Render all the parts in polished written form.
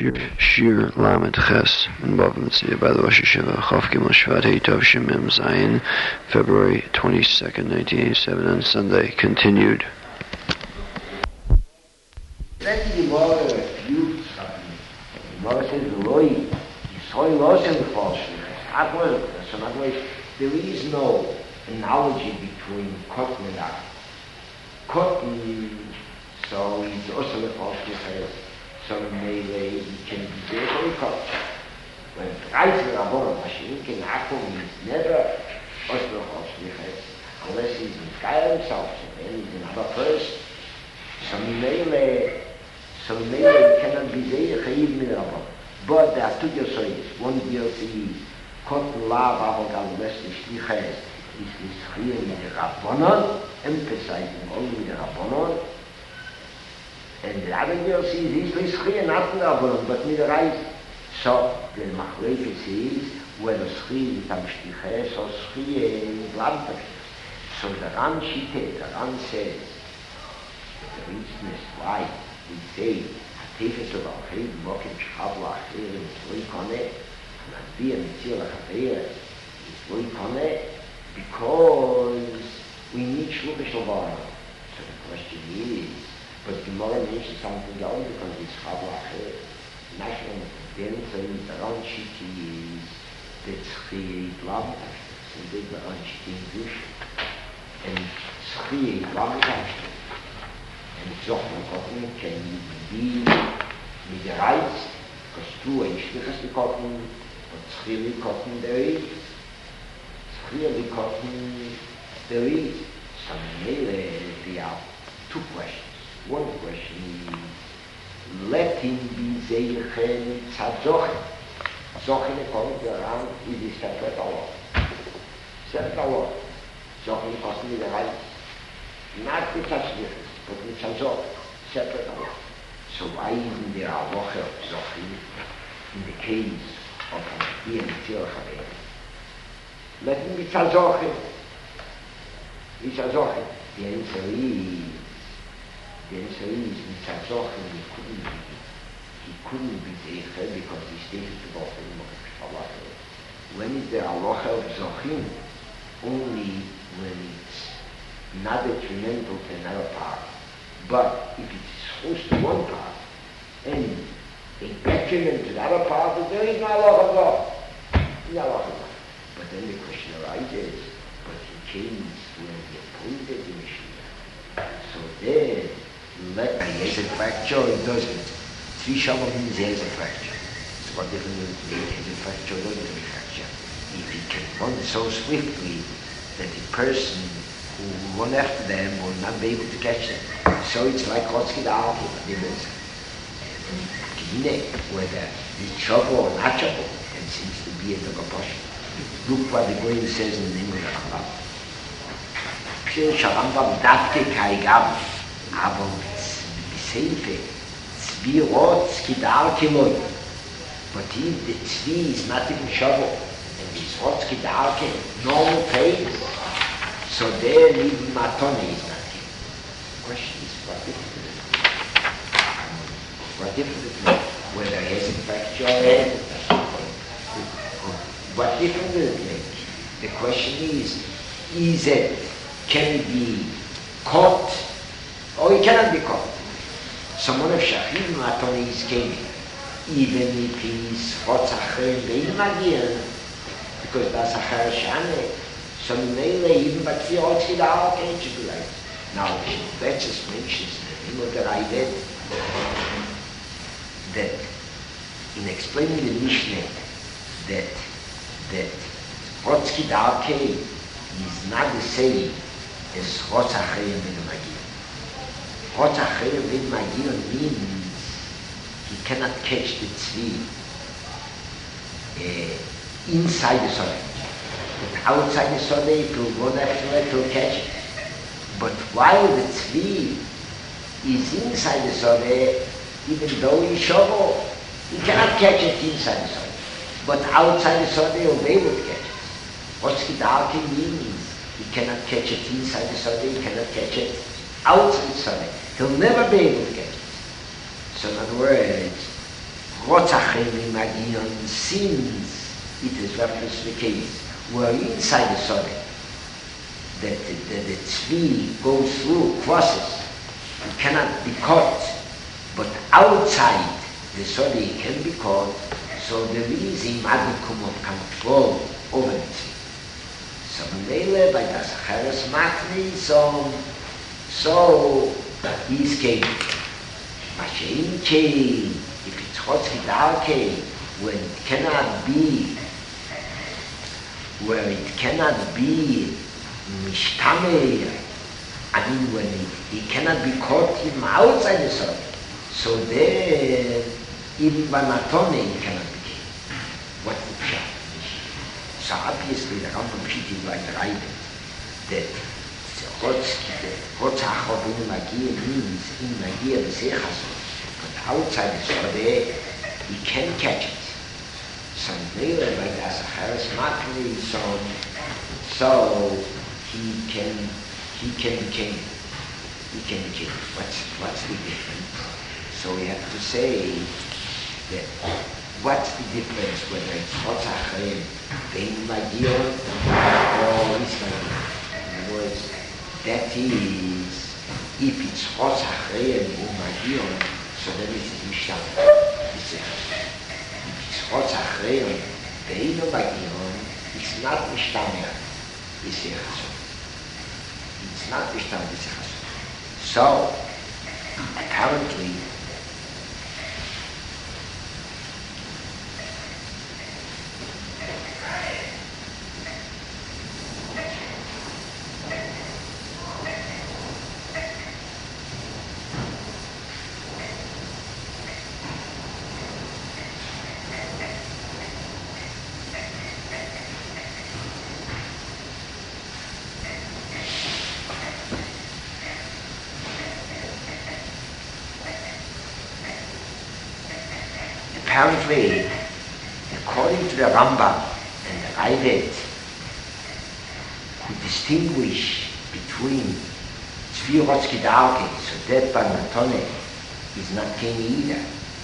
Shir Lamed Ches in Bava Metzia by the Rosh Hashiva Chof Gimel Shvat Hei Tov Shem Mem Zayin, February 22nd, 1987, on Sunday, continued. Wenn die Gemara refused something, the Gemara says, Loi, Yisroi Losem Forschlich. So in other words, there is no analogy between cotton and iron. Cotton, so it's also the Forschlich, so maybe it can be very cotton. When Reise Rabon, Mashiach in Akum is never also the Forschlich, unless he's in Gaia himself, so then he's another person. So maybe cannot be there even in Rabban. But there are two Yosois. One Yosi is Cotton Lav Avogal West Shliches is here in the Rabbanon, emphasizing only the Rabbanon. And the other Yosi is here not in the Rabbanon, but in the Reis. So the Machlekes is whether Schri is am Shliches or Schri is Blamtach. So the Ran Shite, the Ran says, the reason is why we say Hatefes of Al-Chay, Mokim Shchabla Acher, and Tzloi Koneh, and Adviyah Mitzir L'Chaveir, and Tzloi Koneh, because we need Shluchish L'Varna. So the question is, but Gemara mentions something else because it's Shchabla Acher. National Denzin, the Ran Shiti is the Tzchi Blam, and the Ran Shiti English, and Tzchi Blam and Zochman Cotton can be with the rights, because two and Shlichas Cotton, but Schili Cotton there is. Schili Cotton there is. So there are two questions. One question is, let him be Zeichen Tzadzochen. Zochen according to Aram is the separate Allah. Separate Allah. Zochen Cotton with the rights. Not the Tzadzochen. But it's also separate Allah. So why isn't there a Loche of Zochim in the case of Adviyah Mitzir L'Chaveir? Let him be Tzadzochim. It's Tzadzochim. The answer is with Tzadzochim he couldn't be Zeicher because he stated to both of them. When is there a Loche of Zochim? Only when it's not detrimental to another part. But if it's supposed to one part, and a detriment to the other part, then there is no law of law. No law of law. But then the question arises, but he came when he appointed the Mashiach. So then, let me has a fracture, it doesn't. Three Shalom means he has a fracture. So what difference does it make? Has a fracture or doesn't have a fracture? If he can run so swiftly that the person who run after them will not be able to catch them. So it's like Chotzki Da'al, whether it's trouble or not trouble, and seems to be a Dogapasha. Look what the Goyim says in the name of the Rambam. Pshir Sharambam Davke Kaigam, aber Seife, Tzvi Chotzki Da'al Kimoi. But if the Tzvi is not even trouble, and it's Chotzki Da'al Kimoi, normal pace, so there even Matone is not given. The question is, what difference does it make? What difference does it make? Whether he has a fracture or what difference does it make? The question is it, can it be caught or it cannot be caught? Someone of Shachim Matone is came, even if he's Chotzachim Bein Magian, because that's Achar Shane. So Mele, even but the Chotzki Da'al can't be like. Now, that just mentions the name of the Ravid that in explaining the Mishnah that Chotzki Da'al is not the same as Chotzachayim Ben Magir. Chotzachayim Ben Magir means he cannot catch the Tzvi inside the soil. But outside the soil, it will go after it, it will catch it. But while the Tzvi is inside the soil, even though he shovel, he cannot catch it inside the soil. But outside the soil, he will be able to catch it. What's Kidalki means? He cannot catch it inside the soil, he cannot catch it outside the soil. He'll never be able to catch it. So in other words, Rotzachim Magion, since it is reference to the case where inside the Sodeh, that the tzvi goes through, crosses, it cannot be caught, but outside the Sodeh can be caught, so there is a modicum of control over the tzvi. So Mele, by das Acheres Matni, so he's came. Mashein came, if it's Chotzki Darkei, when it cannot be Mishtame, I mean when it cannot be caught even outside the sun. So then, even by Matone, it cannot be caught. What's the pshat? So obviously the Rambam Pshit is like the Raiden, that Chotzach in Magia means in Magia the Sechasot, but outside the Sodeh, he can catch it. So later, like as a Acheres Matni, so he can be king. What's the difference? So we have to say that what's the difference whether it's Chotzach in Magia or Ismail? In other words, that is, if it's Chotzach in Magia, so then it is Mishtam. If it's Chotzach in Magia, it's not Mishtam. It's not Mishtam. So, apparently, according to the Rambam and the Raivet, who distinguish between Tzvi Rotzki Darkei, so that by Matone is not Keni either,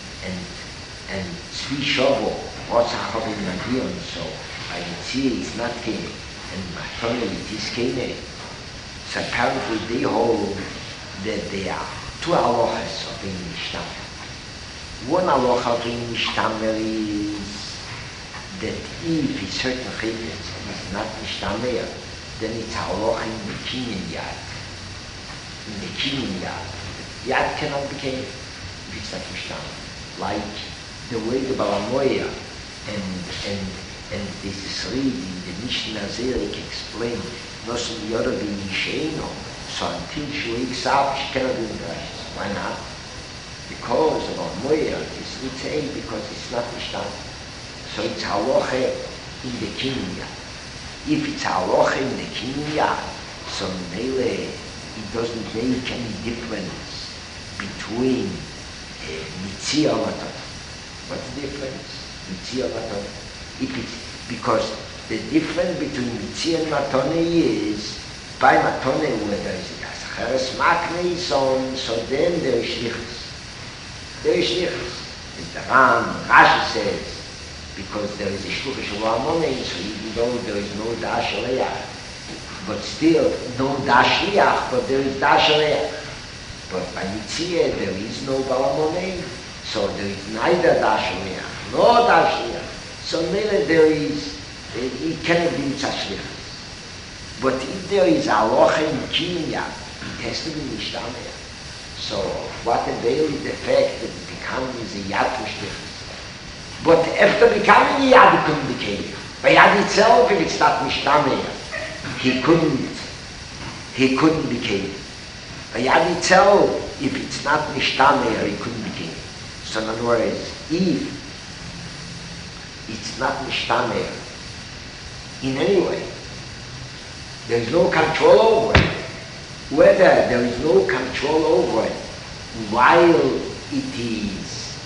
and Tzvi Shovo, Rotzach Chovin Magion, so by Yitzir it's not Keni, and Matone it is Keni. So apparently they hold that there are two halachas of being Mishtam. One halacha being Mishtamer is that if a certain chayvitz is not Mishtamer, then it's halacha in the kinyan yad. In the kinyan yad. Yad cannot be came if it's not Mishtamer. Like the way the Balamoya and this is read in the Mishnah Zerik explained, Nosim Yoda being Yisheino, so until she wakes up, she cannot do the rashes. Why not? Because of Moya is Nitzei, because it's not Mishtam. So it's halacha in the Kinya. If it's halacha in the Kinya, so Mele, it doesn't make any difference between Mitzia and Maton. What's the difference? Mitzia and Maton. If it's because the difference between Mitzia and Maton is by Maton where there is Acheres Matni, so then there is Shlichus. There is Shlichus. As the Rashi says, because there is a Shluchish of Amonim, so even though there is no Dash Aleach, but still no Dash Liach, but there is Dash Aleach. But by Yitzhak there is no Balamonim, so there is neither Dash Aleach, nor Dash Liach. So maybe there is, it cannot be such Shlichus. But if there is Aloha in Kinya, it has to be Mishtameh. So what avail is the fact that it becomes a Yad Mishlichus. But after becoming a Yad, it couldn't be Keli. By Yad itself, if it's not Mishtameh, he couldn't be Keli. By Yad itself, if it's not Mishtameh, he couldn't be Keli. So in other words, if it's not Mishtameh in any way, there is no control over it. Whether there is no control over it while it is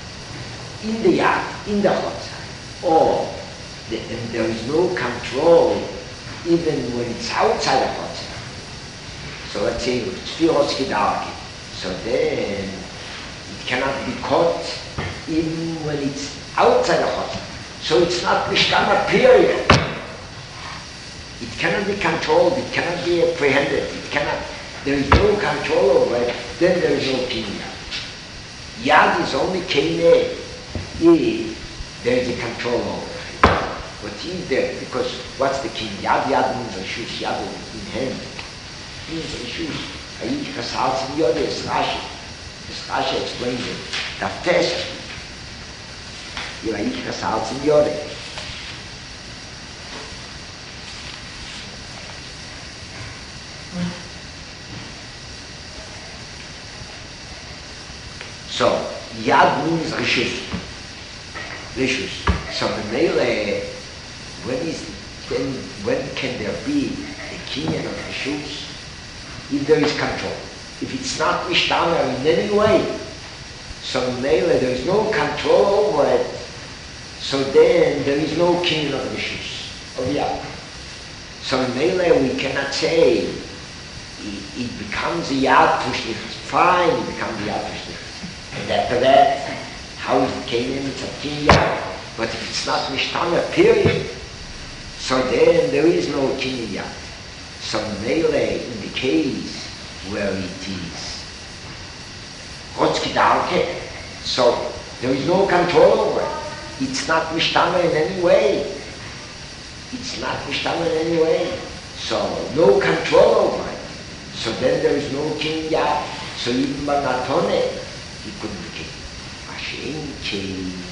in the yard, in the Chotzah, or and there is no control even when it's outside the Chotzah. So let's say it's Firotzki Darki. So then it cannot be caught even when it's outside the chutz. So it's not mishtana, period. It cannot be controlled, it cannot be apprehended, there is no control over it, then there is no kinyan. Yad is only kinyan if there is a control over it. But is there, because what's the kinyan? Yad means reshus, yad in hand. It means reshus. Ayich kasal in yod is Rashi. This Rashi explains it. The test, you ayich kasal in yod. So, Yad means Rishus. So the Mele, when can there be a kinyan of Rishus? If there is control. If it's not Mishtana in any way, so Mele, there is no control over it, so then there is no kinyan of Rishus, of Yad. So Mele, we cannot say it becomes a Yad Pushlich. Fine, it becomes a Yad Pushlich. And after that, how is it came in? It's a kinyan. But if it's not mishtana, period, so then there is no kinyan. So mele in the case where it is Hotzkidarke, so there is no control over it. It's not mishtana in any way. It's not mishtana in any way. So no control over it. So then there is no kinyan. So even by Matone, he couldn't be king. Hashem came.